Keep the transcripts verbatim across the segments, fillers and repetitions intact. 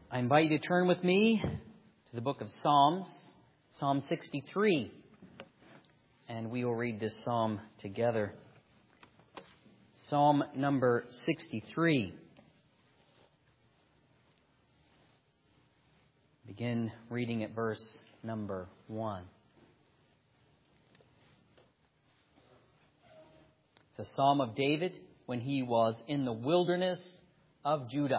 I invite you to turn with me to the book of Psalms, Psalm sixty-three, and we will read this psalm together. Psalm number sixty-three. Begin reading at verse number one. It's a psalm of David when he was in the wilderness of Judah.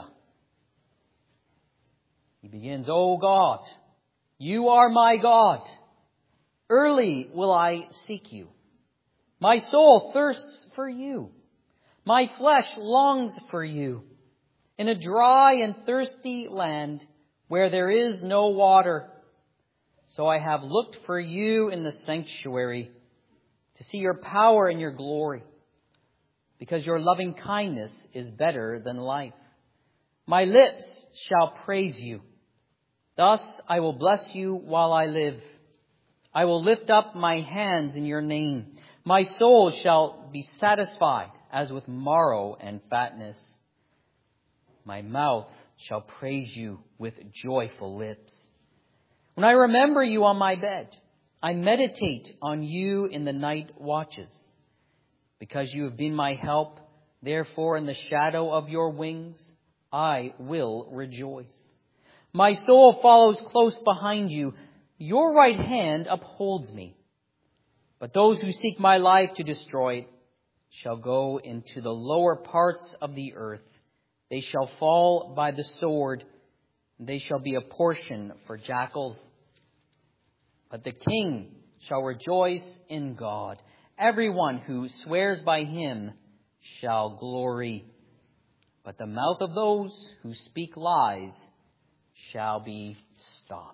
He begins, O God, you are my God. Early will I seek you. My soul thirsts for you. My flesh longs for you. In a dry and thirsty land where there is no water. So I have looked for you in the sanctuary to see your power and your glory. Because your loving kindness is better than life. My lips shall praise you. Thus I will bless you while I live. I will lift up my hands in your name. My soul shall be satisfied as with marrow and fatness. My mouth shall praise you with joyful lips. When I remember you on my bed, I meditate on you in the night watches. Because you have been my help, therefore in the shadow of your wings, I will rejoice. My soul follows close behind you. Your right hand upholds me. But those who seek my life to destroy it shall go into the lower parts of the earth. They shall fall by the sword. They shall be a portion for jackals. But the king shall rejoice in God. Everyone who swears by him shall glory. But the mouth of those who speak lies shall be stopped.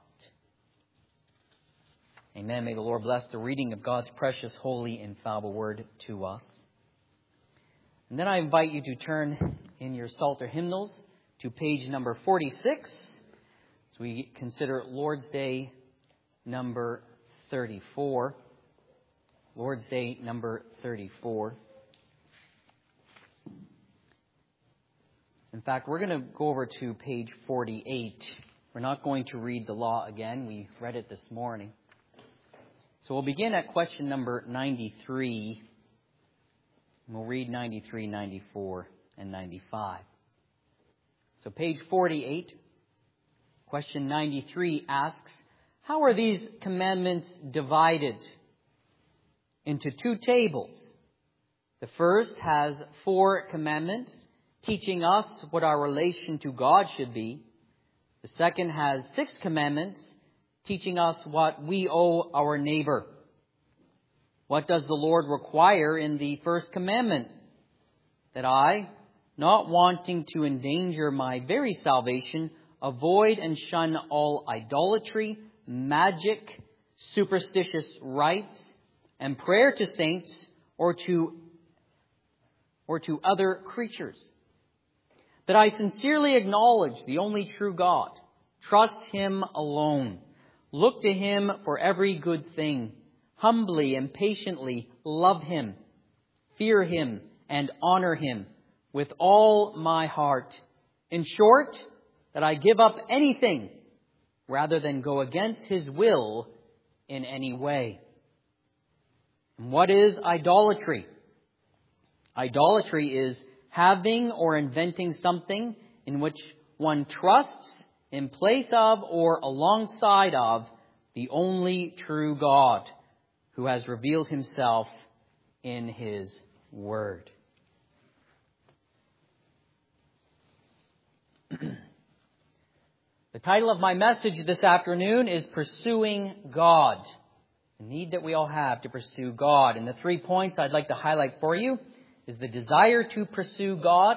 Amen. May the Lord bless the reading of God's precious, holy, infallible word to us. And then I invite you to turn in your Psalter hymnals to page number forty-six as we consider Lord's Day number thirty-four. Lord's Day number thirty-four. In fact, we're going to go over to page forty-eight. We're not going to read the law again. We read it this morning. So we'll begin at question number ninety-three. And we'll read ninety-three, ninety-four, and ninety-five. So page forty-eight, question ninety-three asks, how are these commandments divided? Into two tables. The first has four commandments, teaching us what our relation to God should be. The second has six commandments, teaching us what we owe our neighbor. What does the Lord require in the first commandment? That I, not wanting to endanger my very salvation, avoid and shun all idolatry, magic, superstitious rites, and prayer to saints or to, or to other creatures. That I sincerely acknowledge the only true God, trust him alone, look to him for every good thing, humbly and patiently love him, fear him, and honor him with all my heart. In short, that I give up anything rather than go against his will in any way. And what is idolatry? Idolatry is having or inventing something in which one trusts in place of or alongside of the only true God who has revealed himself in his word. The title of my message this afternoon is Pursuing God. The need that we all have to pursue God. And the three points I'd like to highlight for you is the desire to pursue God,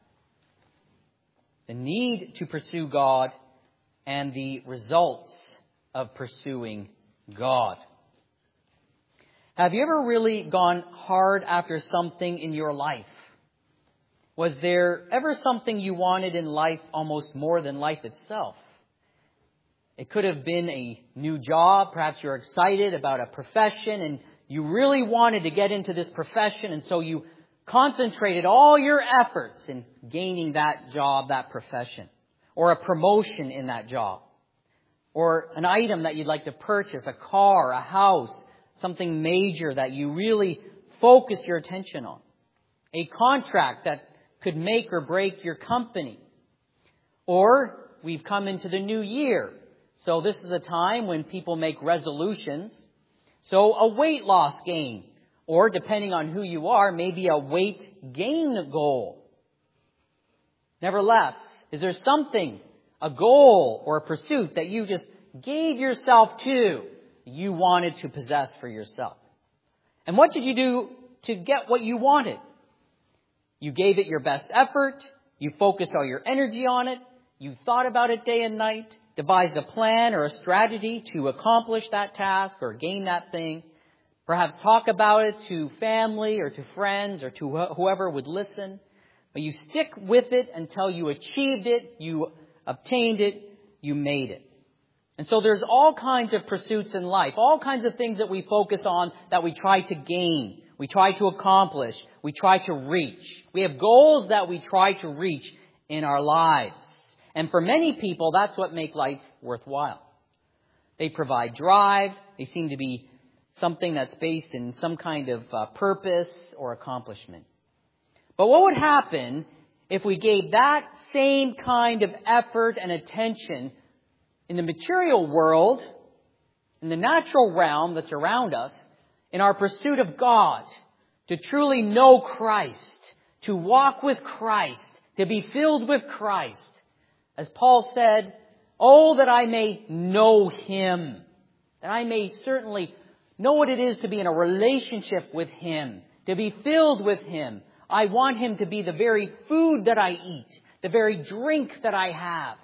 the need to pursue God, and the results of pursuing God. Have you ever really gone hard after something in your life? Was there ever something you wanted in life almost more than life itself? It could have been a new job. Perhaps you're excited about a profession and you really wanted to get into this profession, and so you concentrated all your efforts in gaining that job, that profession. or a promotion in that job, or an item that you'd like to purchase, a car, a house, something major that you really focus your attention on, a contract that could make or break your company. Or we've come into the new year, so this is a time when people make resolutions. So a weight loss gain, or depending on who you are, maybe a weight gain goal. Nevertheless, is there something, a goal or a pursuit that you just gave yourself to, you wanted to possess for yourself? And what did you do to get what you wanted? You gave it your best effort. You focused all your energy on it. You thought about it day and night, devised a plan or a strategy to accomplish that task or gain that thing. Perhaps talk about it to family or to friends or to wh- whoever would listen. But you stick with it until you achieved it, you obtained it, you made it. And so there's all kinds of pursuits in life, all kinds of things that we focus on that we try to gain, we try to accomplish, we try to reach. We have goals that we try to reach in our lives. And for many people, that's what makes life worthwhile. They provide drive. They seem to be something that's based in some kind of uh, purpose or accomplishment. But what would happen if we gave that same kind of effort and attention in the material world, in the natural realm that's around us, in our pursuit of God, to truly know Christ, to walk with Christ, to be filled with Christ? As Paul said, "Oh, that I may know Him, that I may certainly know what it is to be in a relationship with Him, to be filled with Him. I want Him to be the very food that I eat, the very drink that I have.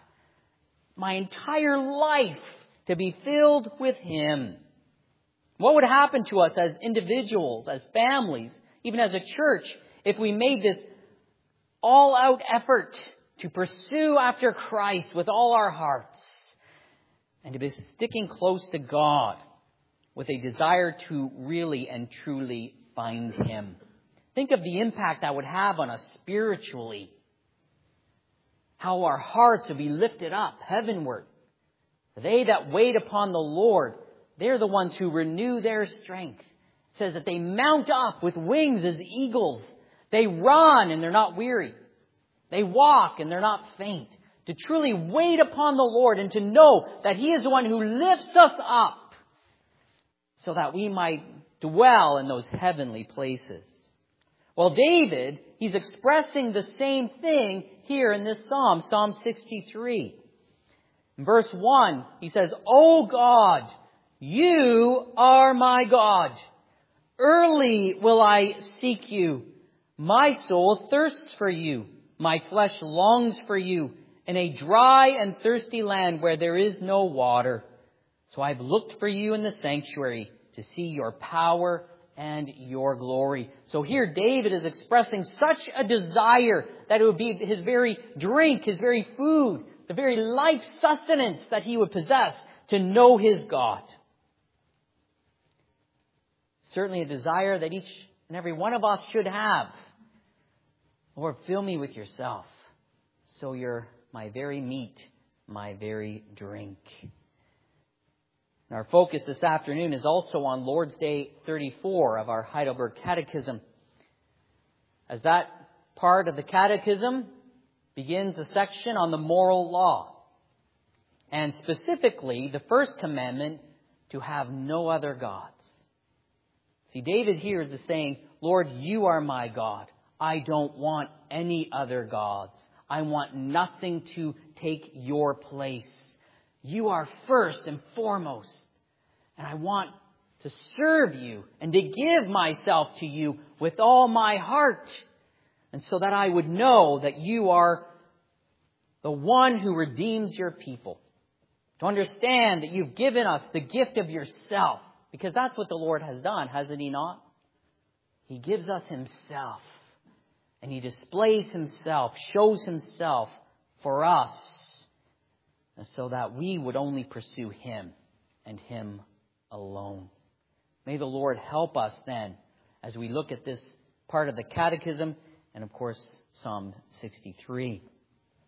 My entire life to be filled with Him." What would happen to us as individuals, as families, even as a church, if we made this all-out effort to pursue after Christ with all our hearts and to be sticking close to God with a desire to really and truly find Him? Think of the impact that would have on us spiritually. How our hearts would be lifted up heavenward. They that wait upon the Lord, they're the ones who renew their strength. It says that they mount up with wings as eagles. They run and they're not weary. They walk and they're not faint. To truly wait upon the Lord and to know that He is the one who lifts us up so that we might dwell in those heavenly places. Well, David, he's expressing the same thing here in this psalm, Psalm sixty-three. In verse one, he says, "O God, You are my God. Early will I seek You. My soul thirsts for You. My flesh longs for You in a dry and thirsty land where there is no water. So I've looked for You in the sanctuary to see Your power and Your glory." So here David is expressing such a desire that it would be his very drink, his very food, the very life sustenance that he would possess to know his God. Certainly a desire that each and every one of us should have. Lord, fill me with Yourself, so You're my very meat, my very drink. And our focus this afternoon is also on Lord's Day thirty-four of our Heidelberg Catechism. As that part of the Catechism begins a section on the moral law. And specifically, the first commandment, to have no other gods. See, David here is saying, Lord, You are my God. I don't want any other gods. I want nothing to take Your place. You are first and foremost. And I want to serve You and to give myself to You with all my heart. And so that I would know that You are the one who redeems Your people. To understand that You've given us the gift of Yourself. Because that's what the Lord has done, hasn't He not? He gives us Himself. And He displays Himself, shows Himself for us. And so that we would only pursue Him and Him alone. May the Lord help us then as we look at this part of the Catechism and, of course, Psalm sixty-three.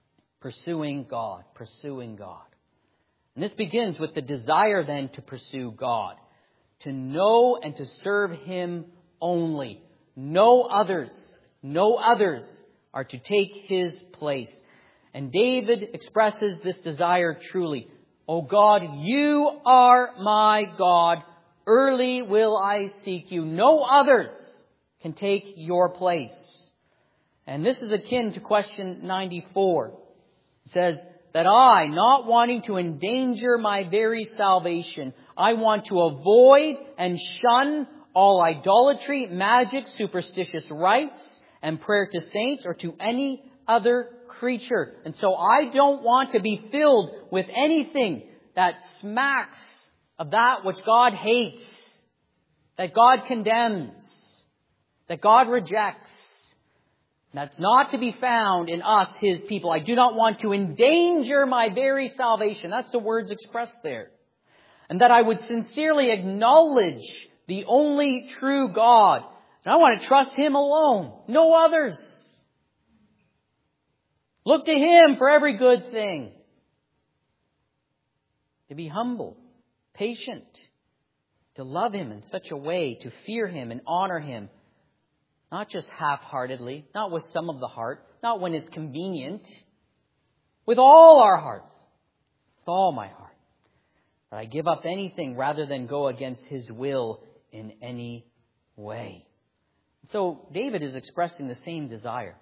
Pursuing God, pursuing God. And this begins with the desire then to pursue God, to know and to serve Him only. No others, no others are to take His place. And David expresses this desire truly. O God, you are my God. Early will I seek you. No others can take your place. And this is akin to question ninety-four. It says that I, not wanting to endanger my very salvation, I want to avoid and shun all idolatry, magic, superstitious rites, and prayer to saints or to any other creature. And so I don't want to be filled with anything that smacks of that which God hates, that God condemns, that God rejects. That's not to be found in us, His people. I do not want to endanger my very salvation. That's the words expressed there. And that I would sincerely acknowledge the only true God. And I want to trust Him alone. No others. Look to Him for every good thing. To be humble, patient, to love Him in such a way, to fear Him and honor Him. Not just half-heartedly, not with some of the heart, not when it's convenient. With all our hearts, with all my heart. That I give up anything rather than go against His will in any way. So David is expressing the same desire.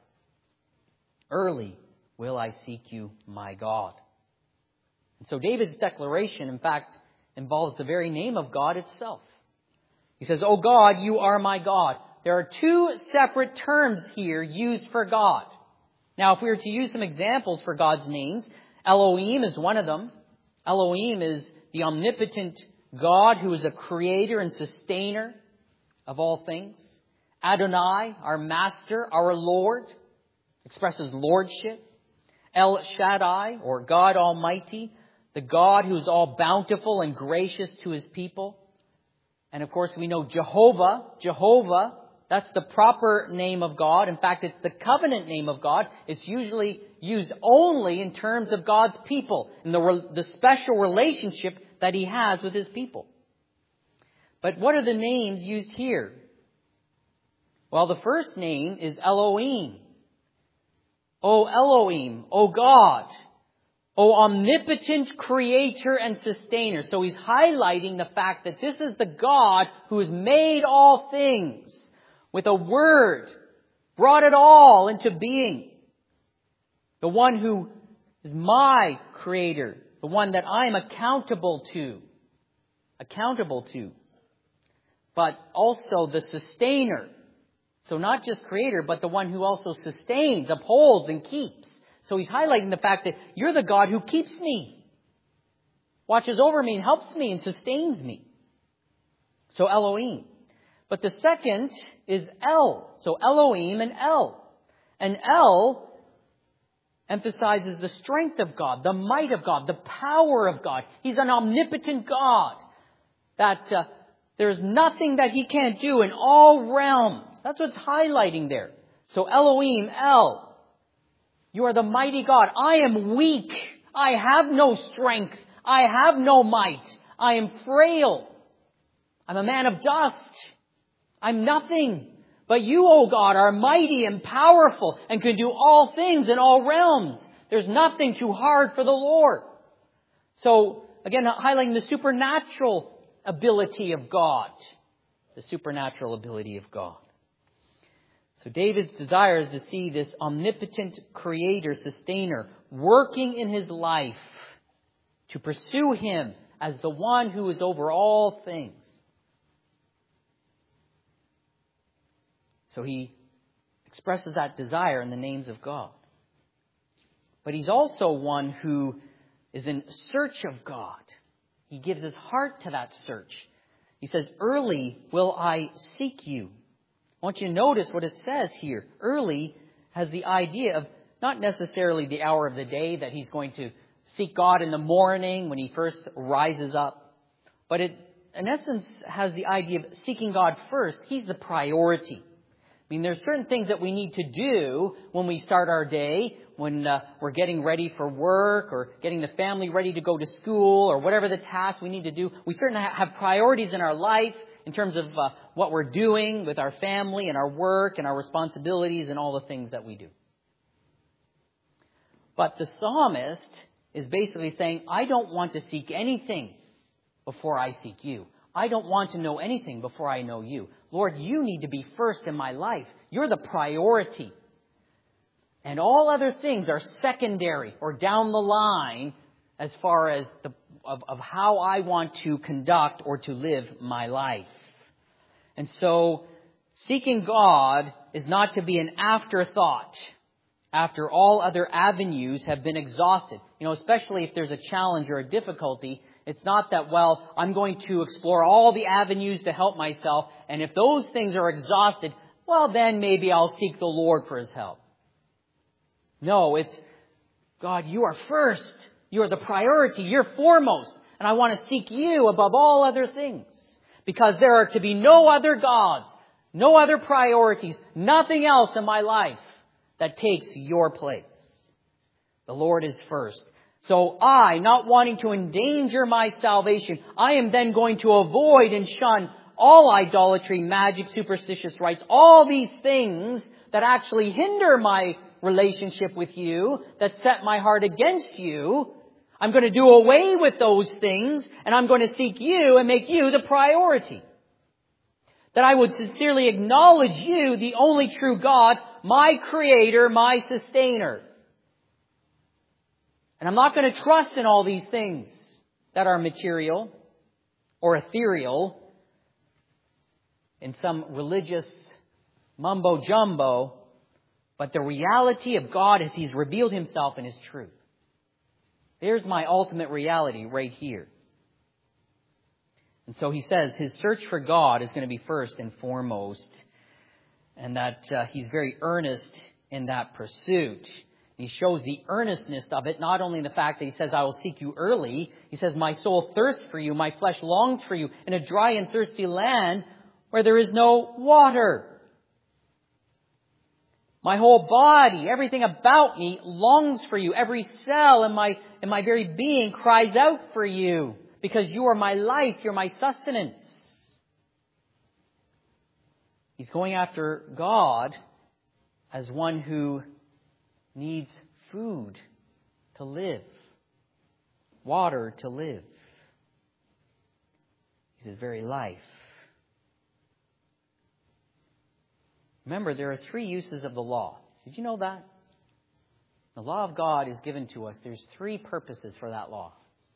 Early will I seek you, my God. And so David's declaration, in fact, involves the very name of God itself. He says, O God, you are my God. There are two separate terms here used for God. Now, if we were to use some examples for God's names, Elohim is one of them. Elohim is the omnipotent God who is a creator and sustainer of all things. Adonai, our master, our Lord, expresses lordship. El Shaddai, or God Almighty, the God who is all bountiful and gracious to His people. And of course, we know Jehovah, Jehovah, that's the proper name of God. In fact, it's the covenant name of God. It's usually used only in terms of God's people and the, the special relationship that He has with His people. But what are the names used here? Well, the first name is Elohim. O Elohim, O God, O omnipotent creator and sustainer. So he's highlighting the fact that this is the God who has made all things. With a word, brought it all into being. The one who is my creator. The one that I am accountable to. Accountable to. But also the sustainer. So not just creator, but the one who also sustains, upholds, and keeps. So he's highlighting the fact that you're the God who keeps me. Watches over me and helps me and sustains me. So Elohim. But the second is El. So Elohim and El. And El emphasizes the strength of God, the might of God, the power of God. He's an omnipotent God. That uh, there's nothing that He can't do in all realms. That's what's highlighting there. So Elohim, El. You are the mighty God. I am weak. I have no strength. I have no might. I am frail. I'm a man of dust. I'm nothing. But you, O God, are mighty and powerful and can do all things in all realms. There's nothing too hard for the Lord. So, again, highlighting the supernatural ability of God. The supernatural ability of God. So David's desire is to see this omnipotent creator, sustainer, working in his life to pursue Him as the one who is over all things. So he expresses that desire in the names of God. But he's also one who is in search of God. He gives his heart to that search. He says, early will I seek you. I want you to notice what it says here. Early has the idea of not necessarily the hour of the day that he's going to seek God in the morning when he first rises up. But it, in essence, has the idea of seeking God first. He's the priority. I mean, there's certain things that we need to do when we start our day. when uh, we're getting ready for work or getting the family ready to go to school or whatever the task we need to do. We certainly have priorities in our life in terms of uh, what we're doing with our family and our work and our responsibilities and all the things that we do. But the psalmist is basically saying, I don't want to seek anything before I seek you. I don't want to know anything before I know you. Lord, you need to be first in my life. You're the priority. And all other things are secondary or down the line as far as the, of, of how I want to conduct or to live my life. And so seeking God is not to be an afterthought after all other avenues have been exhausted. You know, especially if there's a challenge or a difficulty, it's not that, well, I'm going to explore all the avenues to help myself, and if those things are exhausted, well, then maybe I'll seek the Lord for His help. No, it's, God, you are first. You are the priority. You're foremost. And I want to seek you above all other things. Because there are to be no other gods, no other priorities, nothing else in my life that takes your place. The Lord is first. So I, not wanting to endanger my salvation, I am then going to avoid and shun all idolatry, magic, superstitious rites, all these things that actually hinder my relationship with you, that set my heart against you. I'm going to do away with those things, and I'm going to seek you and make you the priority. That I would sincerely acknowledge you, the only true God, my Creator, my Sustainer. And I'm not going to trust in all these things that are material or ethereal in some religious mumbo-jumbo, but the reality of God as He's revealed Himself in His truth. There's my ultimate reality right here. And so he says his search for God is going to be first and foremost, and that uh, he's very earnest in that pursuit. He shows the earnestness of it, not only in the fact that he says, I will seek you early. He says, my soul thirsts for you, my flesh longs for you in a dry and thirsty land where there is no water. My whole body, everything about me longs for you. Every cell in my, in my very being cries out for you because you are my life. You're my sustenance. He's going after God as one who needs food to live, water to live. He's his very life. Remember, there are three uses of the law. Did you know that? The law of God is given to us. There's three purposes for that law.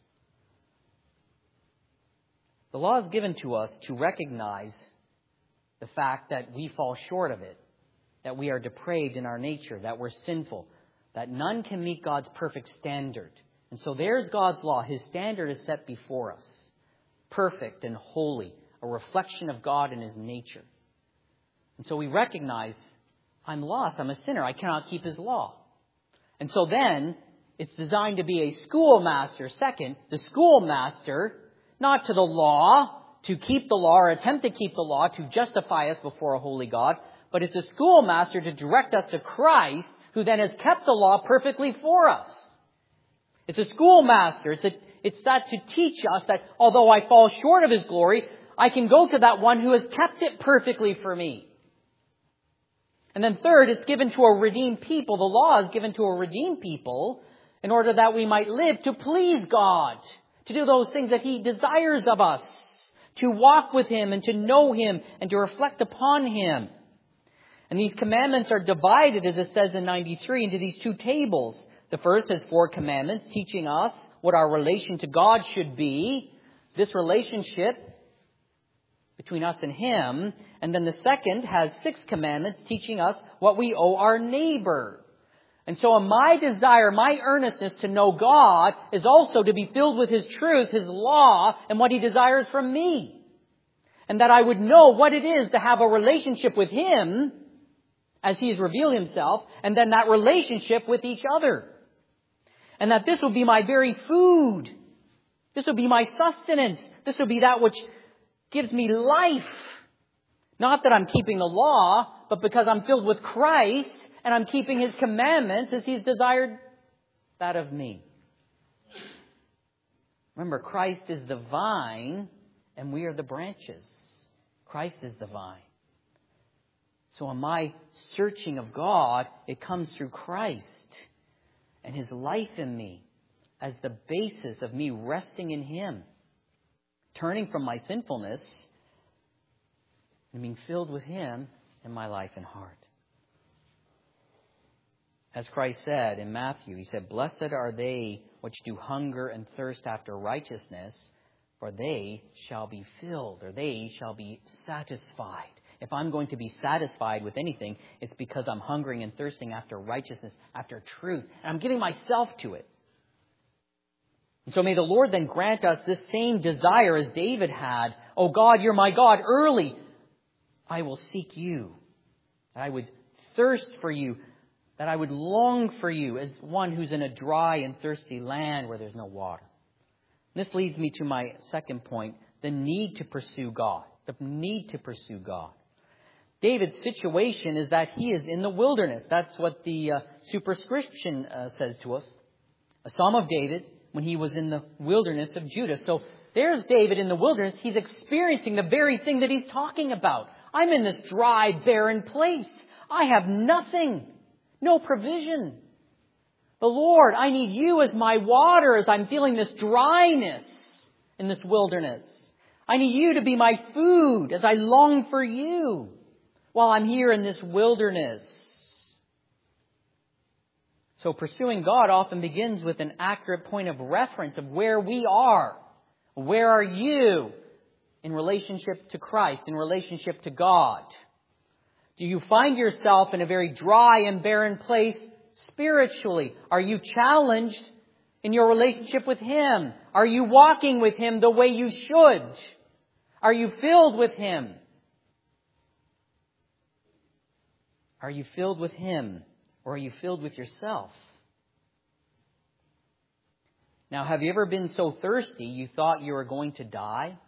The law is given to us to recognize the fact that we fall short of it, that we are depraved in our nature, that we're sinful, that none can meet God's perfect standard. And so there's God's law. His standard is set before us, perfect and holy, a reflection of God and His nature. And so we recognize, I'm lost, I'm a sinner, I cannot keep His law. And so then, it's designed to be a schoolmaster. Second, the schoolmaster, not to the law, to keep the law or attempt to keep the law, to justify us before a holy God, but it's a schoolmaster to direct us to Christ, who then has kept the law perfectly for us. It's a schoolmaster. It's, a, it's that to teach us that although I fall short of His glory, I can go to that one who has kept it perfectly for me. And then third, it's given to a redeemed people. The law is given to a redeemed people in order that we might live to please God, to do those things that He desires of us, to walk with Him and to know Him and to reflect upon Him. And these commandments are divided, as it says in ninety-three, into these two tables. The first has four commandments teaching us what our relation to God should be. This relationship between us and Him. And then the second has six commandments teaching us what we owe our neighbor. And so my desire, my earnestness to know God is also to be filled with His truth, His law, and what He desires from me. And that I would know what it is to have a relationship with Him as He has revealed Himself, and then that relationship with each other. And that this will be my very food. This will be my sustenance. This will be that which gives me life. Not that I'm keeping the law, but because I'm filled with Christ and I'm keeping His commandments as He's desired that of me. Remember, Christ is the vine and we are the branches. Christ is the vine. So in my searching of God, it comes through Christ and His life in me as the basis of me resting in Him, turning from my sinfulness and being filled with Him in my life and heart. As Christ said in Matthew, He said, "Blessed are they which do hunger and thirst after righteousness, for they shall be filled," or they shall be satisfied. If I'm going to be satisfied with anything, it's because I'm hungering and thirsting after righteousness, after truth. And I'm giving myself to it. And so may the Lord then grant us this same desire as David had. "Oh God, You're my God. Early I will seek You." That I would thirst for You. That I would long for You as one who's in a dry and thirsty land where there's no water. This leads me to my second point, the need to pursue God. The need to pursue God. David's situation is that he is in the wilderness. That's what the uh, superscription uh, says to us. A Psalm of David when he was in the wilderness of Judah. So there's David in the wilderness. He's experiencing the very thing that he's talking about. I'm in this dry, barren place. I have nothing. No provision. But Lord, I need You as my water as I'm feeling this dryness in this wilderness. I need You to be my food as I long for You while I'm here in this wilderness. So pursuing God often begins with an accurate point of reference of where we are. Where are you in relationship to Christ, in relationship to God? Do you find yourself in a very dry and barren place spiritually? Are you challenged in your relationship with Him? Are you walking with Him the way you should? Are you filled with Him? Are you filled with Him, or are you filled with yourself? Now, have you ever been so thirsty you thought you were going to die?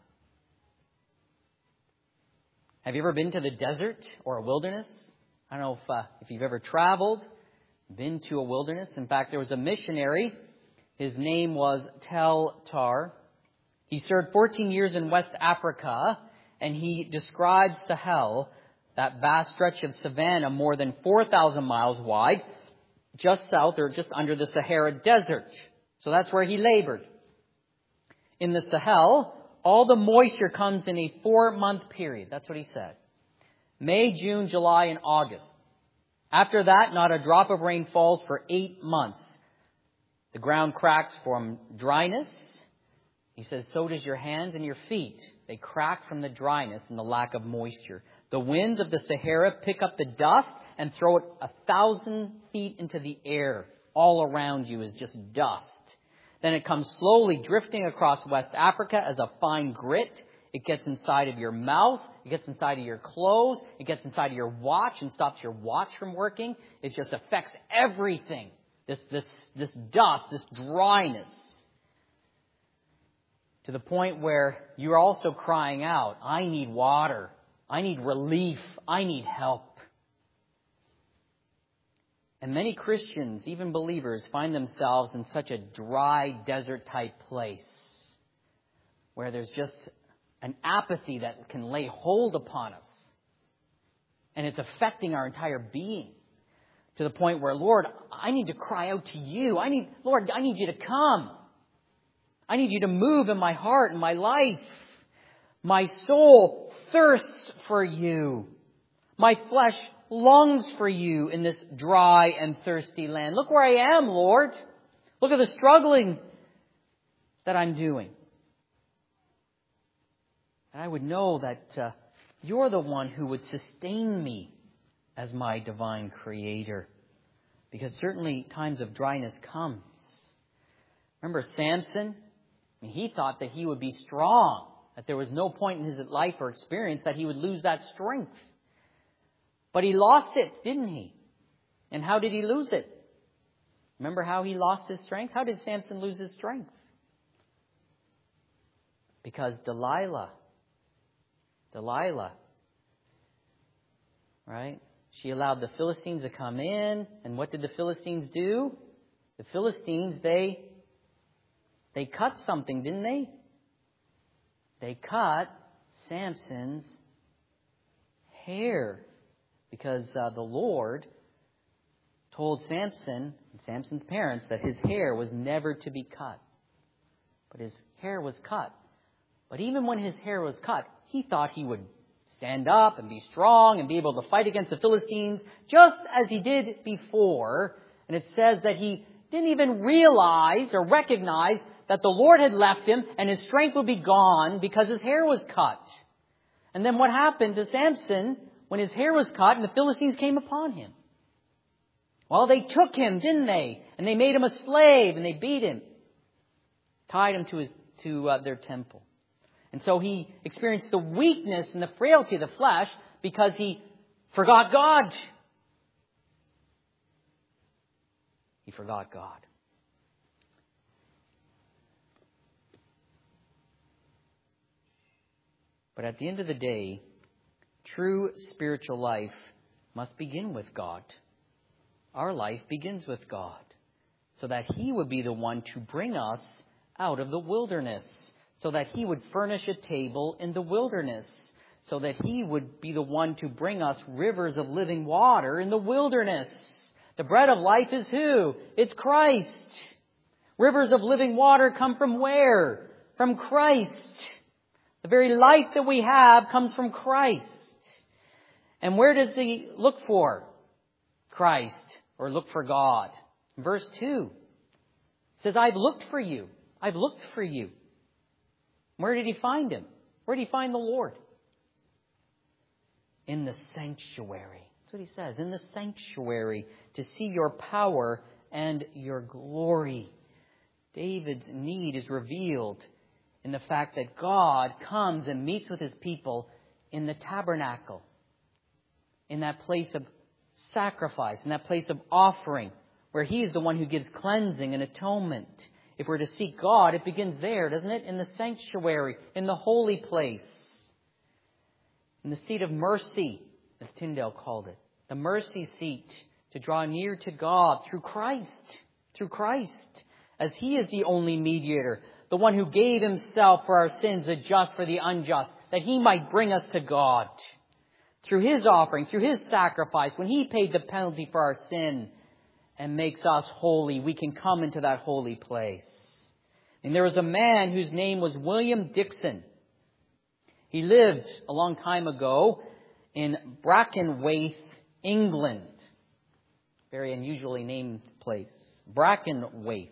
Have you ever been to the desert or a wilderness? I don't know if, uh, if you've ever traveled, been to a wilderness. In fact, there was a missionary. His name was Tel Tar. He served fourteen years in West Africa, and he describes Sahel, that vast stretch of savanna more than four thousand miles wide, just south or just under the Sahara Desert. So that's where he labored. In the Sahel, all the moisture comes in a four-month period. That's what he said. May, June, July, and August. After that, not a drop of rain falls for eight months. The ground cracks from dryness. He says, so does your hands and your feet. They crack from the dryness and the lack of moisture. The winds of the Sahara pick up the dust and throw it a thousand feet into the air. All around you is just dust. Then it comes slowly drifting across West Africa as a fine grit. It gets inside of your mouth. It gets inside of your clothes. It gets inside of your watch and stops your watch from working. It just affects everything. This, this, this dust, this dryness. To the point where you're also crying out, I need water. I need relief. I need help. And many Christians, even believers, find themselves in such a dry desert type place where there's just an apathy that can lay hold upon us. And it's affecting our entire being to the point where, Lord, I need to cry out to You. I need, Lord, I need You to come. I need You to move in my heart and my life. My soul thirsts for You. My flesh longs for You in this dry and thirsty land. Look where I am, Lord. Look at the struggling that I'm doing. And I would know that uh, You're the one who would sustain me as my divine Creator. Because certainly times of dryness comes. Remember Samson? I mean, he thought that he would be strong. That there was no point in his life or experience that he would lose that strength. But he lost it, didn't he? And how did he lose it? Remember how he lost his strength? How did Samson lose his strength? Because Delilah, Delilah, right? She allowed the Philistines to come in. And what did the Philistines do? The Philistines, they, they cut something, didn't they? They cut Samson's hair. Because uh, the Lord told Samson and Samson's parents that his hair was never to be cut. But his hair was cut. But even when his hair was cut, he thought he would stand up and be strong and be able to fight against the Philistines just as he did before. And it says that he didn't even realize or recognize that the Lord had left him and his strength would be gone because his hair was cut. And then what happened to Samson when his hair was cut and the Philistines came upon him? Well, they took him, didn't they? And they made him a slave and they beat him. Tied him to his to uh, their temple. And so he experienced the weakness and the frailty of the flesh because he forgot God. He forgot God. But at the end of the day, true spiritual life must begin with God. Our life begins with God, so that He would be the one to bring us out of the wilderness, so that He would furnish a table in the wilderness, so that He would be the one to bring us rivers of living water in the wilderness. The bread of life is who? It's Christ. Rivers of living water come from where? From Christ. The very life that we have comes from Christ. And where does He look for? Christ, or look for God. Verse two says, I've looked for you. I've looked for you. Where did He find Him? Where did He find the Lord? In the sanctuary. That's what He says. In the sanctuary, to see your power and your glory. David's need is revealed in the fact that God comes and meets with His people in the tabernacle. In that place of sacrifice, in that place of offering, where He is the one who gives cleansing and atonement. If we're to seek God, it begins there, doesn't it? In the sanctuary, in the holy place. In the seat of mercy, as Tyndale called it. The mercy seat, to draw near to God through Christ. Through Christ. As He is the only mediator. The one who gave Himself for our sins, the just for the unjust. That He might bring us to God. Through His offering, through His sacrifice, when He paid the penalty for our sin and makes us holy, we can come into that holy place. And there was a man whose name was William Dixon. He lived a long time ago in Brackenwaith, England. Very unusually named place. Brackenwaith.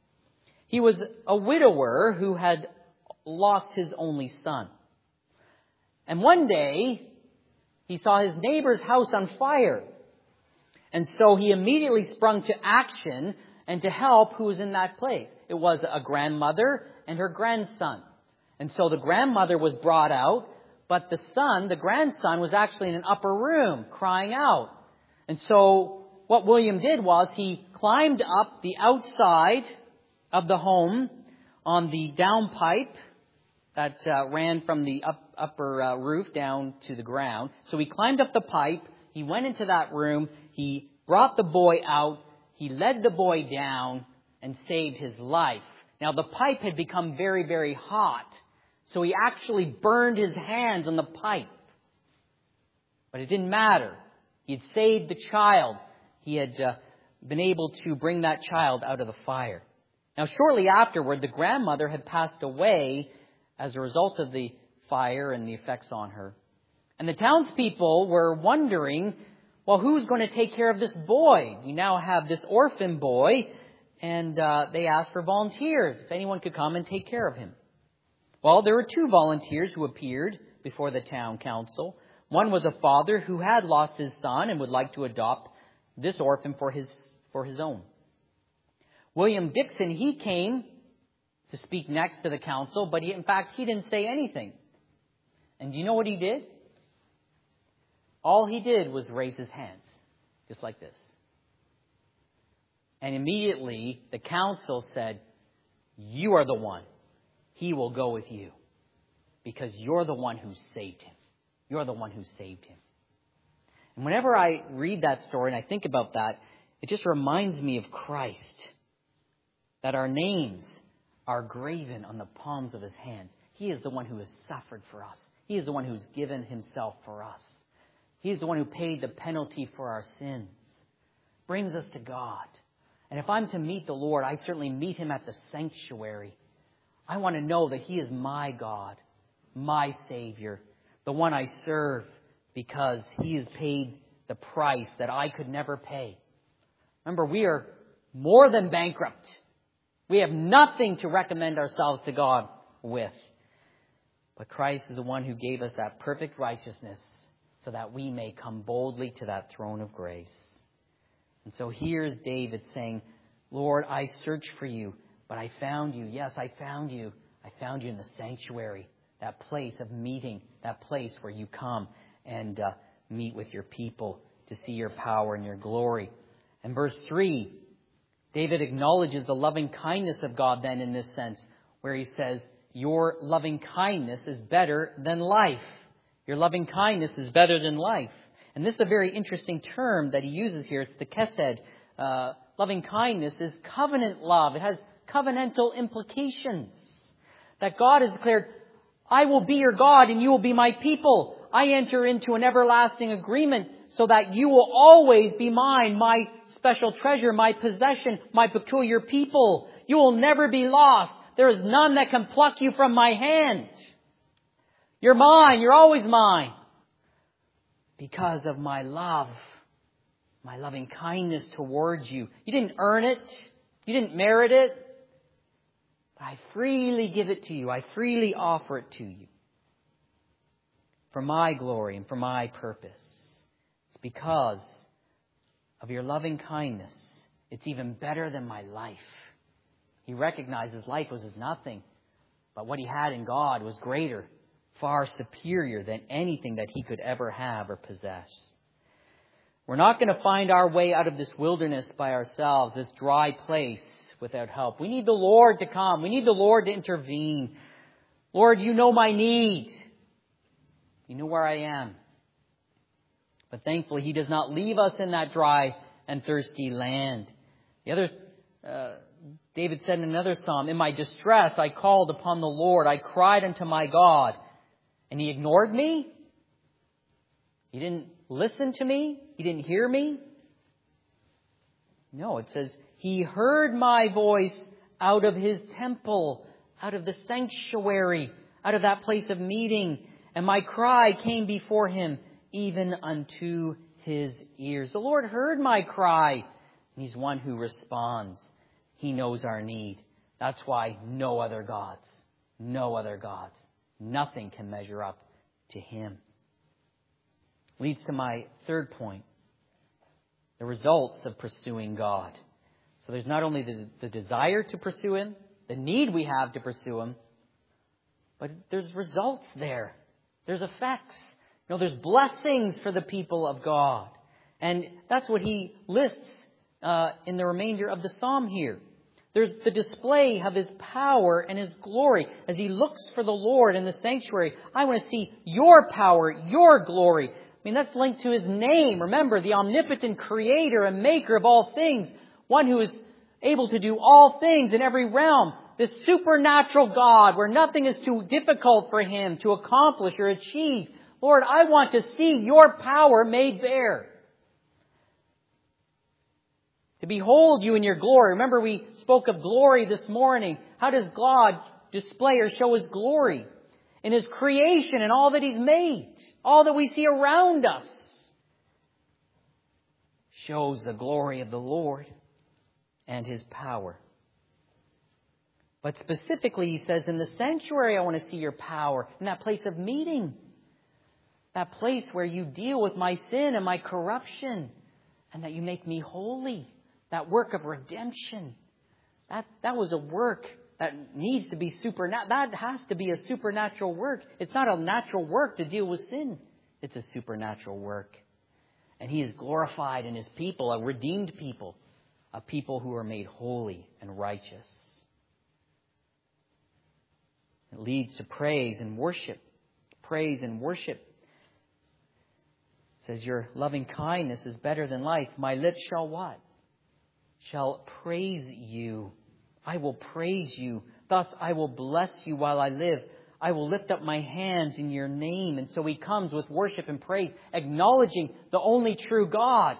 He was a widower who had lost his only son. And one day, he saw his neighbor's house on fire. And so he immediately sprung to action and to help who was in that place. It was a grandmother and her grandson. And so the grandmother was brought out, but the son, the grandson, was actually in an upper room crying out. And so what William did was he climbed up the outside of the home on the downpipe that uh, ran from the up, upper uh, roof down to the ground. So he climbed up the pipe. He went into that room. He brought the boy out. He led the boy down and saved his life. Now, the pipe had become very, very hot. So he actually burned his hands on the pipe. But it didn't matter. He had saved the child. He had uh, been able to bring that child out of the fire. Now, shortly afterward, the grandmother had passed away as a result of the fire and the effects on her. And the townspeople were wondering, well, who's going to take care of this boy? We now have this orphan boy, and uh, they asked for volunteers, if anyone could come and take care of him. Well, there were two volunteers who appeared before the town council. One was a father who had lost his son and would like to adopt this orphan for his, for his own. William Dixon, he came to speak next to the council, but he, in fact, he didn't say anything. And do you know what he did? All he did was raise his hands, just like this. And immediately the council said, you are the one. He will go with you because you're the one who saved him. You're the one who saved him. And whenever I read that story and I think about that, it just reminds me of Christ. That our names are graven on the palms of his hands. He is the one who has suffered for us. He is the one who's given himself for us. He is the one who paid the penalty for our sins. Brings us to God. And if I'm to meet the Lord, I certainly meet him at the sanctuary. I want to know that he is my God, my Savior, the one I serve because he has paid the price that I could never pay. Remember, we are more than bankrupt. We have nothing to recommend ourselves to God with. But Christ is the one who gave us that perfect righteousness so that we may come boldly to that throne of grace. And so here's David saying, Lord, I searched for you, but I found you. Yes, I found you. I found you in the sanctuary, that place of meeting, that place where you come and uh, meet with your people to see your power and your glory. And verse three, David acknowledges the loving kindness of God then in this sense, where he says, your loving kindness is better than life. Your loving kindness is better than life. And this is a very interesting term that he uses here. It's the chesed. Uh, loving kindness is covenant love. It has covenantal implications. That God has declared, I will be your God and you will be my people. I enter into an everlasting agreement so that you will always be mine, my special treasure, my possession, my peculiar people. You will never be lost. There is none that can pluck you from my hand. You're mine. You're always mine. Because of my love, my loving kindness towards you. You didn't earn it. You didn't merit it. But I freely give it to you. I freely offer it to you. For my glory and for my purpose. It's because of your loving kindness. It's even better than my life. He recognizes life was as nothing. But what he had in God was greater. Far superior than anything that he could ever have or possess. We're not going to find our way out of this wilderness by ourselves, this dry place without help. We need the Lord to come. We need the Lord to intervene. Lord, you know my need. You know where I am. But thankfully, he does not leave us in that dry and thirsty land. The other, uh, David said in another psalm, in my distress, I called upon the Lord. I cried unto my God. And he ignored me? He didn't listen to me? He didn't hear me? No, it says, he heard my voice out of his temple, out of the sanctuary, out of that place of meeting. And my cry came before him, even unto his ears. The Lord heard my cry. And he's one who responds. He knows our need. That's why no other gods, no other gods. Nothing can measure up to him. Leads to my third point. The results of pursuing God. So there's not only the, the desire to pursue him, the need we have to pursue him, but there's results there. There's effects. You know, there's blessings for the people of God. And that's what he lists uh, in the remainder of the psalm here. There's the display of his power and his glory. As he looks for the Lord in the sanctuary, I want to see your power, your glory. I mean, that's linked to his name. Remember, the omnipotent creator and maker of all things. One who is able to do all things in every realm. This supernatural God where nothing is too difficult for him to accomplish or achieve. Lord, I want to see your power made bare. To behold you in your glory. Remember, we spoke of glory this morning. How does God display or show his glory? In his creation and all that he's made. All that we see around us shows the glory of the Lord and his power. But specifically, he says, in the sanctuary, I want to see your power. In that place of meeting. That place where you deal with my sin and my corruption. And that you make me holy. That work of redemption. That, that was a work that needs to be supernatural. That has to be a supernatural work. It's not a natural work to deal with sin. It's a supernatural work. And he is glorified in his people, a redeemed people. A people who are made holy and righteous. It leads to praise and worship. Praise and worship. says, your loving kindness is better than life. My lips shall what? Shall praise you. I will praise you. Thus I will bless you while I live. I will lift up my hands in your name. And so he comes with worship and praise, acknowledging the only true God,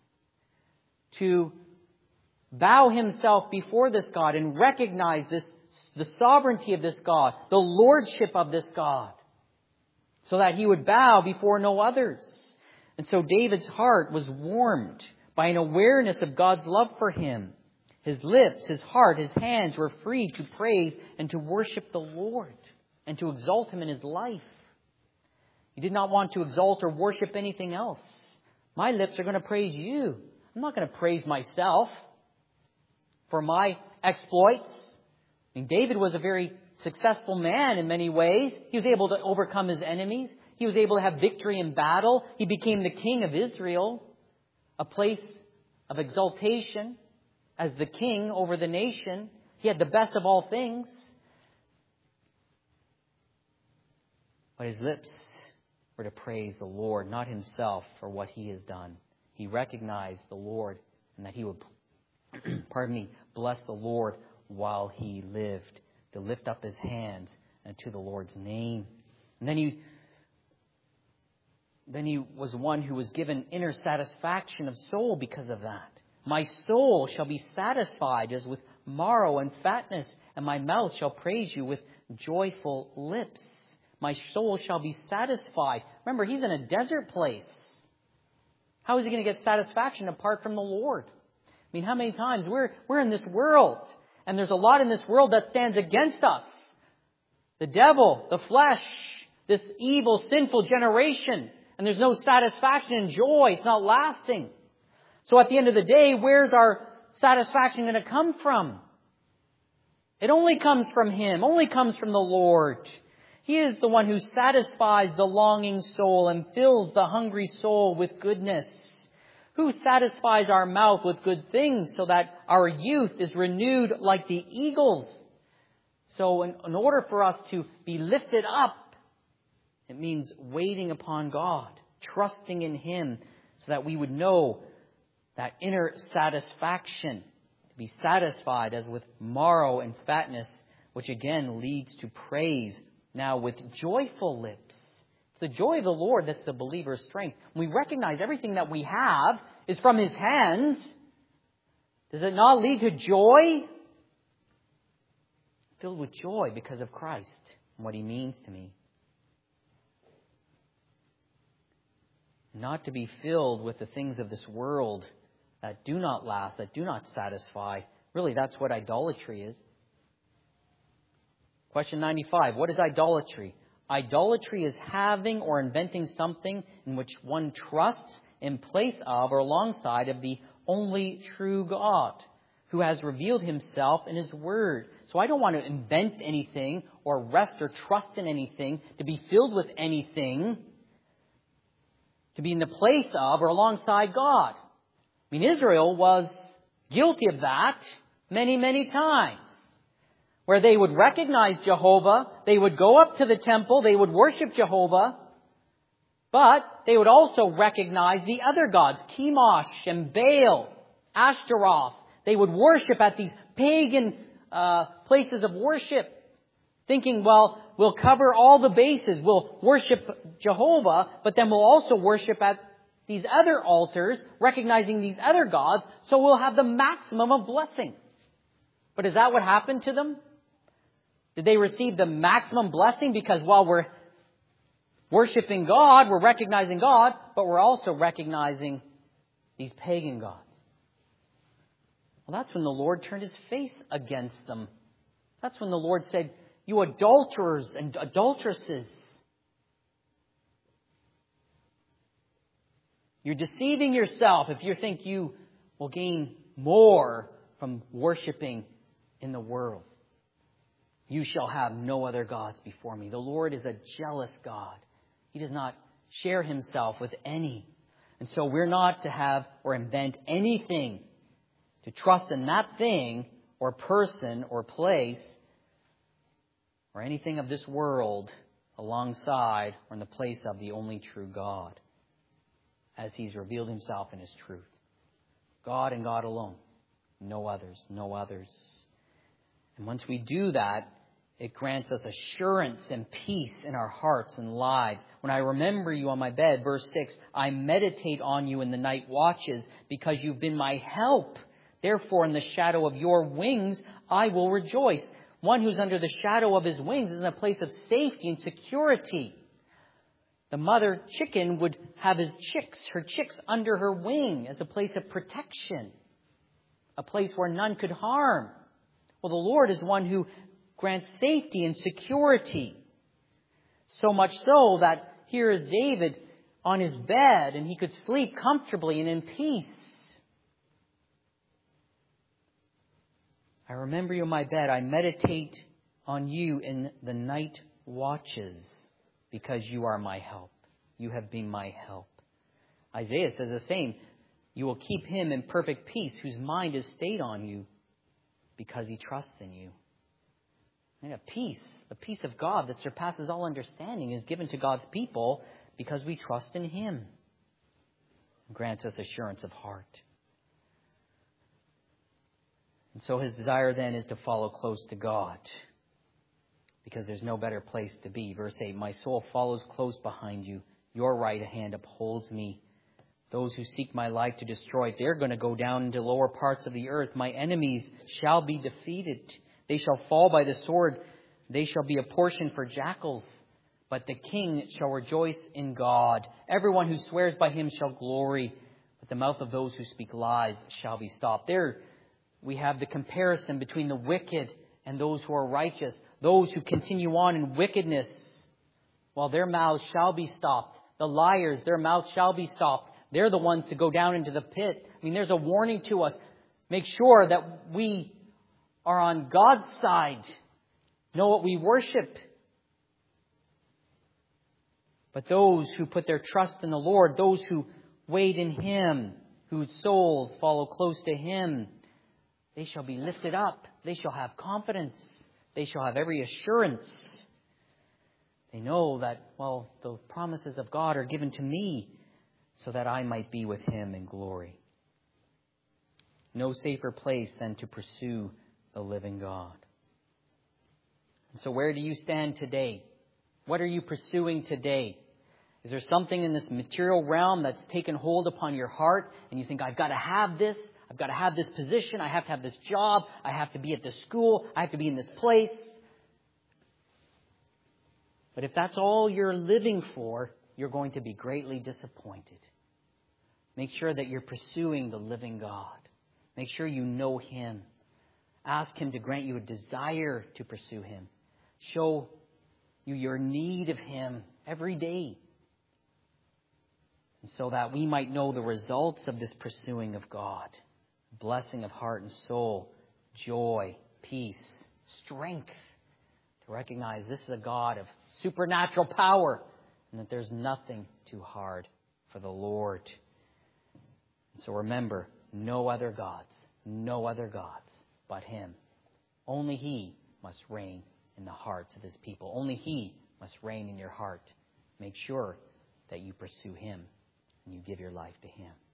to bow himself before this God and recognize this, the sovereignty of this God, the lordship of this God, so that he would bow before no others. And so David's heart was warmed by an awareness of God's love for him. His lips, his heart, his hands were free to praise and to worship the Lord and to exalt him in his life. He did not want to exalt or worship anything else. My lips are going to praise you. I'm not going to praise myself for my exploits. I mean, David was a very successful man in many ways. He was able to overcome his enemies. He was able to have victory in battle. He became the king of Israel, a place of exaltation as the king over the nation. He had the best of all things. But his lips were to praise the Lord, not himself for what he has done. He recognized the Lord and that he would, pardon me, bless the Lord while he lived, to lift up his hands to the Lord's name. And then he Then he was one who was given inner satisfaction of soul because of that. My soul shall be satisfied as with marrow and fatness, and my mouth shall praise you with joyful lips. My soul shall be satisfied. Remember, he's in a desert place. How is he going to get satisfaction apart from the Lord? I mean, how many times we're, we're in this world, and there's a lot in this world that stands against us. The devil, the flesh, this evil, sinful generation. And there's no satisfaction and joy. It's not lasting. So at the end of the day, where's our satisfaction going to come from? It only comes from him. Only comes from the Lord. He is the one who satisfies the longing soul and fills the hungry soul with goodness. Who satisfies our mouth with good things so that our youth is renewed like the eagles. So in, in order for us to be lifted up, it means waiting upon God, trusting in him so that we would know that inner satisfaction, to be satisfied as with marrow and fatness, which again leads to praise, now with joyful lips. It's the joy of the Lord that's the believer's strength. When we recognize everything that we have is from his hands, does it not lead to joy? Filled with joy because of Christ and what he means to me. Not to be filled with the things of this world that do not last, that do not satisfy. Really, that's what idolatry is. Question ninety-five. What is idolatry? Idolatry is having or inventing something in which one trusts in place of or alongside of the only true God, who has revealed himself in his word. So I don't want to invent anything or rest or trust in anything, to be filled with anything, to be in the place of or alongside God. I mean, Israel was guilty of that many, many times. Where they would recognize Jehovah, they would go up to the temple, they would worship Jehovah, but they would also recognize the other gods, Chemosh and Baal, Ashtaroth. They would worship at these pagan uh, places of worship, thinking, well, we'll cover all the bases. We'll worship Jehovah, but then we'll also worship at these other altars, recognizing these other gods, so we'll have the maximum of blessing. But is that what happened to them? Did they receive the maximum blessing because while we're worshiping God, we're recognizing God, but we're also recognizing these pagan gods? Well, that's when the Lord turned his face against them. That's when the Lord said, you adulterers and adulteresses, you're deceiving yourself if you think you will gain more from worshiping in the world. You shall have no other gods before me. The Lord is a jealous God. He does not share himself with any. And so we're not to have or invent anything, to trust in that thing or person or place or anything of this world alongside or in the place of the only true God. as He's revealed Himself in His truth. God and God alone. No others, no others. And once we do that, it grants us assurance and peace in our hearts and lives. When I remember you on my bed, verse six, I meditate on you in the night watches because you've been my help. Therefore, in the shadow of your wings, I will rejoice. One who's under the shadow of his wings is in a place of safety and security. The mother chicken would have his chicks, her chicks under her wing as a place of protection, a place where none could harm. Well, the Lord is one who grants safety and security. So much so that here is David on his bed and he could sleep comfortably and in peace. I remember you in my bed. I meditate on you in the night watches because you are my help. You have been my help. Isaiah says the same. You will keep him in perfect peace whose mind is stayed on you because he trusts in you. And a peace, the peace of God that surpasses all understanding is given to God's people because we trust in Him. It grants us assurance of heart. And so his desire then is to follow close to God because there's no better place to be. Verse eight, my soul follows close behind you. Your right hand upholds me. Those who seek my life to destroy it, they're going to go down into lower parts of the earth. My enemies shall be defeated. They shall fall by the sword. They shall be a portion for jackals. But the king shall rejoice in God. Everyone who swears by him shall glory. But the mouth of those who speak lies shall be stopped. There we have the comparison between the wicked and those who are righteous. Those who continue on in wickedness, well, their mouths shall be stopped. The liars, their mouths shall be stopped. They're the ones to go down into the pit. I mean, there's a warning to us. Make sure that we are on God's side. Know what we worship. But those who put their trust in the Lord, those who wait in Him, whose souls follow close to Him, they shall be lifted up. They shall have confidence. They shall have every assurance. They know that, well, the promises of God are given to me so that I might be with Him in glory. No safer place than to pursue the living God. And so where do you stand today? What are you pursuing today? Is there something in this material realm that's taken hold upon your heart and you think, I've got to have this, I've got to have this position, I have to have this job, I have to be at this school, I have to be in this place? But if that's all you're living for, you're going to be greatly disappointed. Make sure that you're pursuing the living God. Make sure you know Him. Ask Him to grant you a desire to pursue Him. Show you your need of Him every day. And so that we might know the results of this pursuing of God. Blessing of heart and soul, joy, peace, strength. To recognize this is a God of supernatural power and that there's nothing too hard for the Lord. And so remember, no other gods, no other gods but Him. Only He must reign in the hearts of His people. Only He must reign in your heart. Make sure that you pursue Him and you give your life to Him.